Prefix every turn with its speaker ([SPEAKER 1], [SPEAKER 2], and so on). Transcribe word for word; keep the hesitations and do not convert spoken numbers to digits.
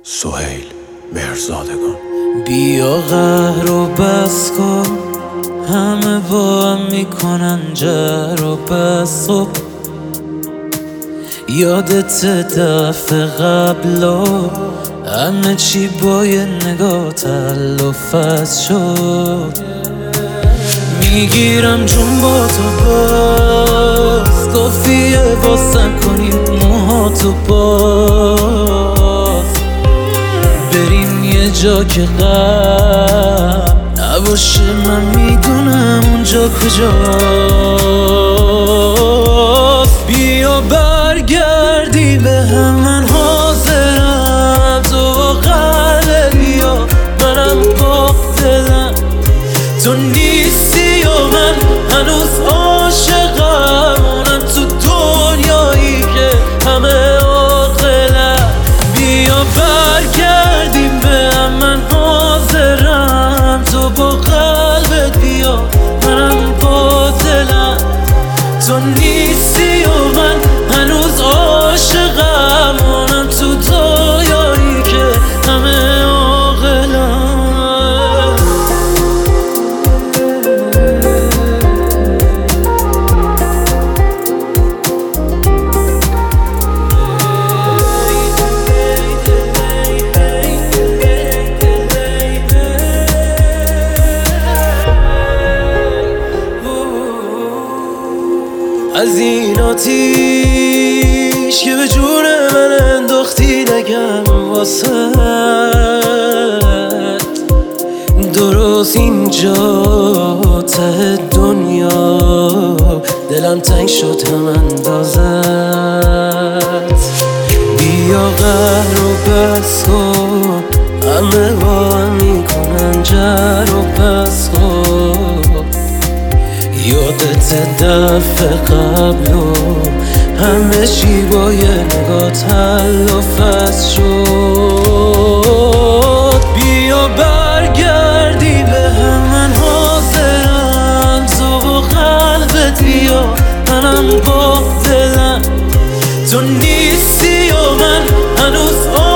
[SPEAKER 1] سهیل مهرزادگان.
[SPEAKER 2] بیا قهر و بس کن، همه با هم میکنن جر و بس کن. یادت دفعه قبلا همه چی با یه نگاه تلافظ شد. میگیرم جون با تو باز، کافیه واسه کنیم موهاتو باز. بریم یه جا که غم نباشه، من میدونم اونجا کجاست. بیا برگردی به هم، من حاضرم، تو قلب بیا، منم با دلم. تو نیستی و من هنوز عاشقم، اونم تو دنیایی که همه عاقلم. بیا برگردیم به هم، من حاضرم، تو با قلبت بیا، منم با دلم. تو نیستی و من هنوز عاشقم، اونم تو دنیایی که همه عاقلم. از این آتیش که به جون من انداختی نگم واسه درست اینجا ته دنیا دلم تنگ شد هم اندازت. بیا قهر و بس کن، همه با هم میکنن جر و بس کن. یادت دفعه قبلو همه چی با یه نگاه تلافظ شد. بیا برگردی به هم، من حاضرم، تو با قلبت بیا، منم با دلم. تو نیستی و من هنوز